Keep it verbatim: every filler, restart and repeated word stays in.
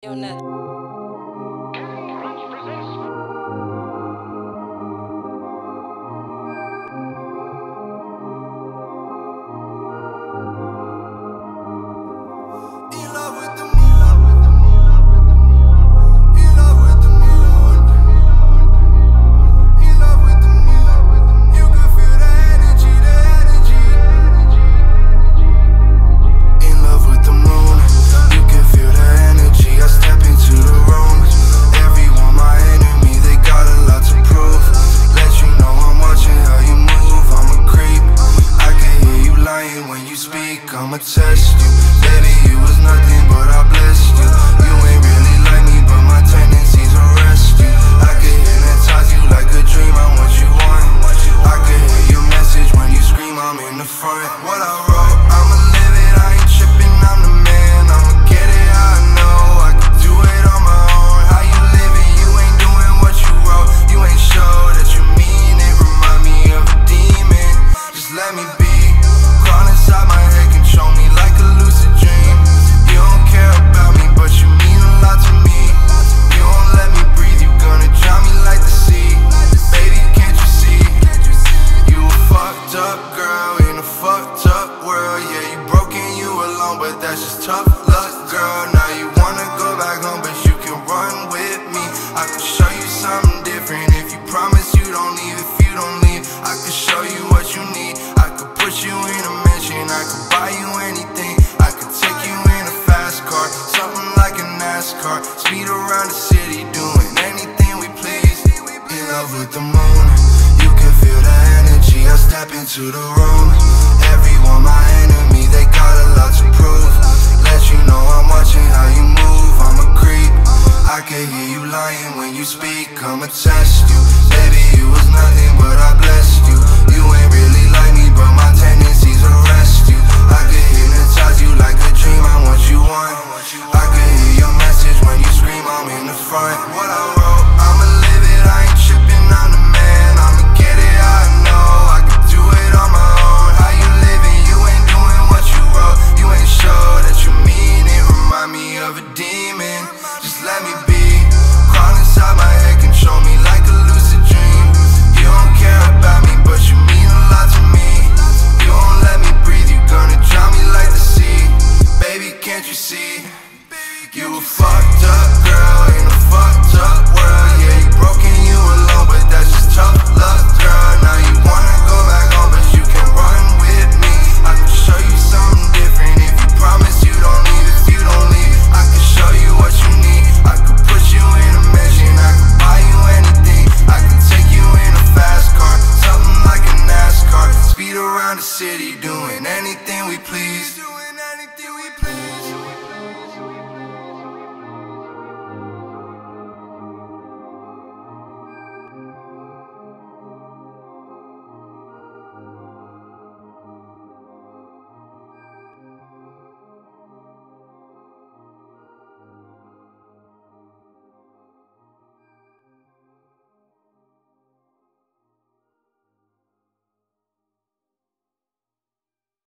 Yo, Ned. I'ma test you, baby, you was nothing but I blessed you. You ain't really like me, but my tendencies arrest you. I can hypnotize you like a dream, I'm what you want. I can hear your message when you scream, I'm in the front. What I wrote, I'ma live it, I ain't tripping, I'm the man. I'ma get it, I know, I can do it on my own. How you living, you ain't doing what you wrote. You ain't sure that you mean it, remind me of a demon. Just let me be, crawl inside my head, show me like a lucid dream. You don't care about me, but you mean a lot to me. You won't let me breathe, you gonna drown me like the sea. Baby, can't you see? You a fucked up girl in a fucked up world. Yeah, you broken, you alone, but that's just tough luck, girl. Now you wanna go back home, but you can run with me. I can show you something different if you promise you don't leave. If you don't leave, I can show you what you need. I could put you in a mansion, I could buy you anything. I could take you in a fast car, something like a NASCAR. Speed around the city, doing anything we please. In love with the moon, you can feel the energy. I step into the room, everyone my enemy, they got a lot to prove. Let you know I'm watching how you move, I'm a creep. I can hear you lying when you speak, I'ma test you. Baby, you was nothing but I blessed you. You ain't really like me, but my tendencies arrest you. I can hypnotize you like a dream, I'm what you want. I can hear your message when you scream, I'm in the front. What I wrote, I'ma live it, I ain't tripping, I'm the man. I'ma get it, I know, I can do it on my own. How you living, you ain't doing what you wrote. You ain't sure that you mean it, remind me of a demon. Just let me be, crawl inside my head, control me like a lucid dream. You don't care about me, but you mean a lot to me. You won't let me breathe, you gonna drown me like the sea. Baby, can't you see? You a fucked up girl in a fucked up world. Yeah, you broken, you alone, but that's just tough luck, girl. Now you wanna go back home, but you can run with me. I can show you something different if you promise you don't leave. If you don't leave, I can show you what you need. I could put you in a mansion, I could buy you anything. I could take you in a fast car, something like a NASCAR. Speed around the city, doing anything we please.